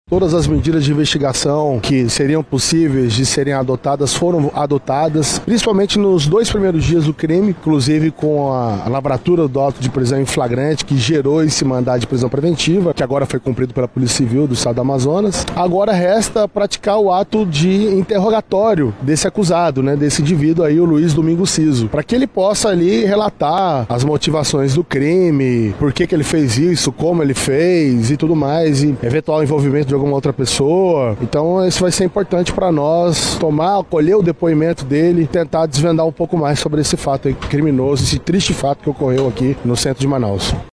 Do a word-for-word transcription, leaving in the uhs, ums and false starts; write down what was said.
Todas as medidas de investigação que seriam possíveis de serem adotadas foram adotadas, principalmente nos dois primeiros dias do crime, inclusive com a lavratura do auto de prisão em flagrante, que gerou esse mandado de prisão preventiva, que agora foi cumprido pela Polícia Civil do Estado do Amazonas. Agora resta praticar o ato de interrogatório desse acusado, né, desse indivíduo aí, o Luiz Domingos Ciso, para que ele possa ali relatar as motivações do crime, por que que ele fez isso, como ele fez e tudo mais, e eventual envolvimento de alguma outra pessoa. Então isso vai ser importante para nós tomar, colher o depoimento dele, tentar desvendar um pouco mais sobre esse fato aí criminoso, esse triste fato que ocorreu aqui no centro de Manaus.